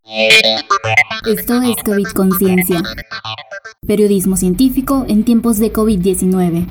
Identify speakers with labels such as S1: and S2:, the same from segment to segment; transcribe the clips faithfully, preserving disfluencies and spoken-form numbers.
S1: Esto es COVID Conciencia, periodismo científico en tiempos de COVID diecinueve.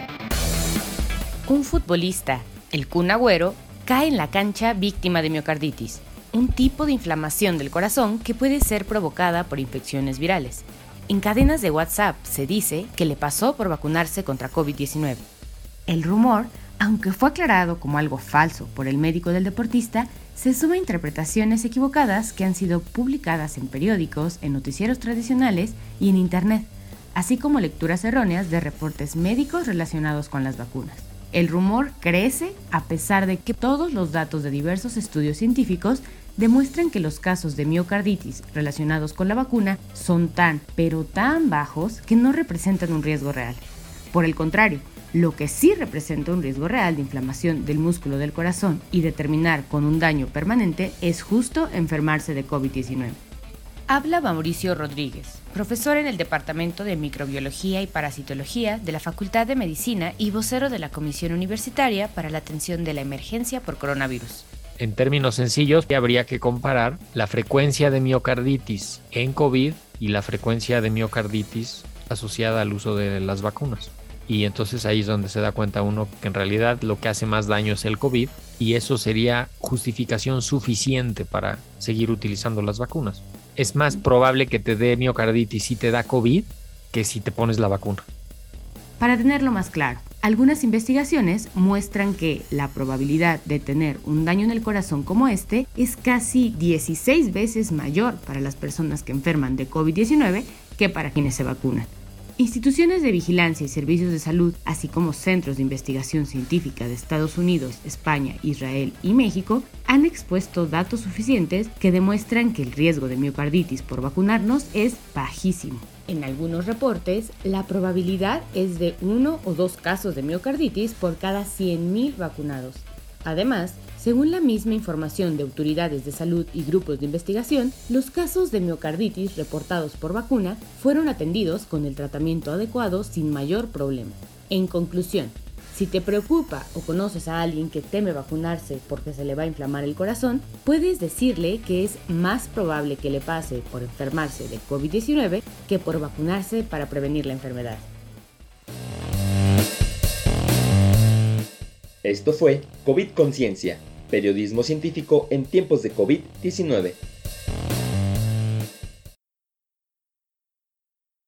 S2: Un futbolista, el Kun Agüero, cae en la cancha víctima de miocarditis, un tipo de inflamación del corazón que puede ser provocada por infecciones virales. En cadenas de WhatsApp se dice que le pasó por vacunarse contra COVID diecinueve. El rumor, aunque fue aclarado como algo falso por el médico del deportista, se suma a interpretaciones equivocadas que han sido publicadas en periódicos, en noticieros tradicionales y en internet, así como lecturas erróneas de reportes médicos relacionados con las vacunas. El rumor crece a pesar de que todos los datos de diversos estudios científicos demuestran que los casos de miocarditis relacionados con la vacuna son tan, pero tan bajos que no representan un riesgo real. Por el contrario, lo que sí representa un riesgo real de inflamación del músculo del corazón y de terminar con un daño permanente es justo enfermarse de COVID diecinueve. Habla Mauricio Rodríguez, profesor en el Departamento de Microbiología y Parasitología de la Facultad de Medicina y vocero de la Comisión Universitaria para la Atención de la Emergencia por Coronavirus.
S3: En términos sencillos, habría que comparar la frecuencia de miocarditis en COVID y la frecuencia de miocarditis asociada al uso de las vacunas. Y entonces ahí es donde se da cuenta uno que en realidad lo que hace más daño es el COVID y eso sería justificación suficiente para seguir utilizando las vacunas. Es más probable que te dé miocarditis si te da COVID que si te pones la vacuna.
S2: Para tenerlo más claro, algunas investigaciones muestran que la probabilidad de tener un daño en el corazón como este es casi dieciséis veces mayor para las personas que enferman de COVID diecinueve que para quienes se vacunan. Instituciones de vigilancia y servicios de salud, así como centros de investigación científica de Estados Unidos, España, Israel y México, han expuesto datos suficientes que demuestran que el riesgo de miocarditis por vacunarnos es bajísimo. En algunos reportes, la probabilidad es de uno o dos casos de miocarditis por cada cien mil vacunados. Además, según la misma información de autoridades de salud y grupos de investigación, los casos de miocarditis reportados por vacuna fueron atendidos con el tratamiento adecuado sin mayor problema. En conclusión, si te preocupa o conoces a alguien que teme vacunarse porque se le va a inflamar el corazón, puedes decirle que es más probable que le pase por enfermarse de COVID diecinueve que por vacunarse para prevenir la enfermedad.
S4: Esto fue COVID Conciencia, periodismo científico en tiempos de COVID diecinueve.